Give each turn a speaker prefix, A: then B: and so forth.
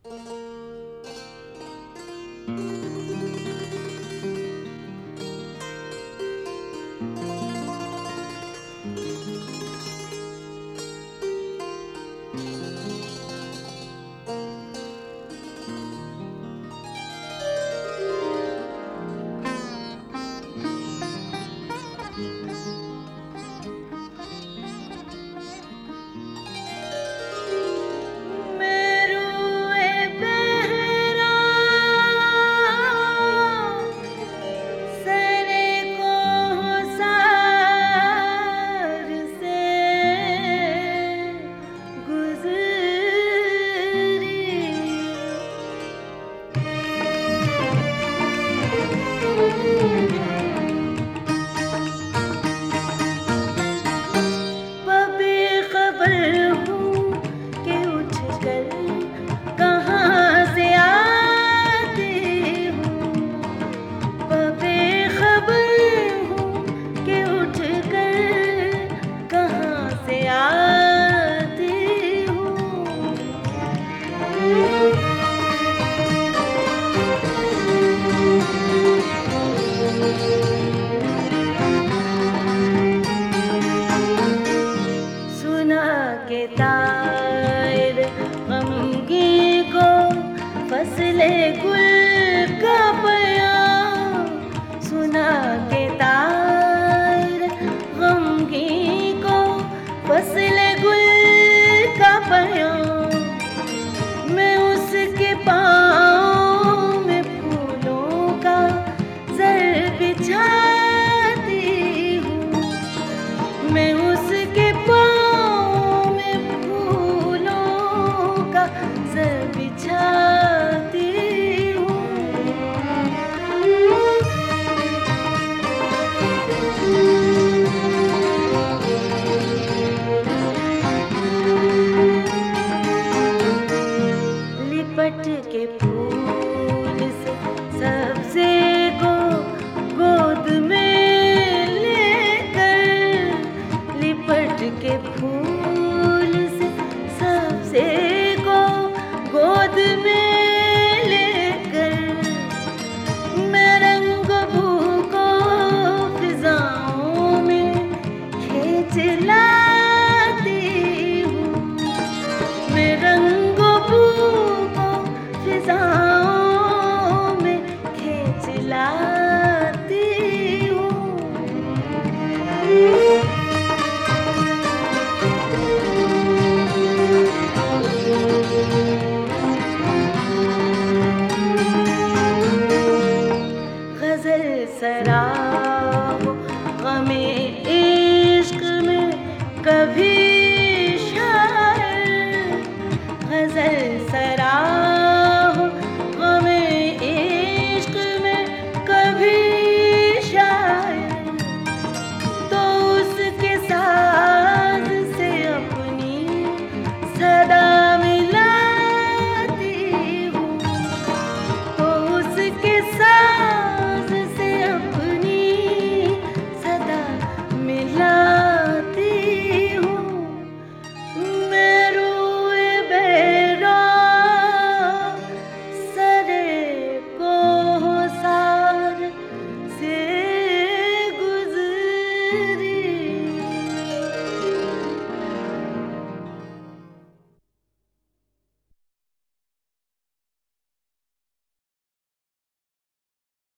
A: फसले गुल का बयां सुना के तार गमगी को, फसले गुल का बयां मैं उसके पाँव में फूलों का जर बिछाती हूँ, मैं उसके पाँव में फूलों का जर बिछाती हूँ। लिपट के फूल से सबसे को गोद में लेकर, लिपट के फूल से सबसे को गोद में लेकर मैं रंग बू को फिजाओं में खींच लाती हूँ, मैं रंग बू को फिजाओं में खींच लाती हूँ। गज़ल सराबो गमे इश्क में कभी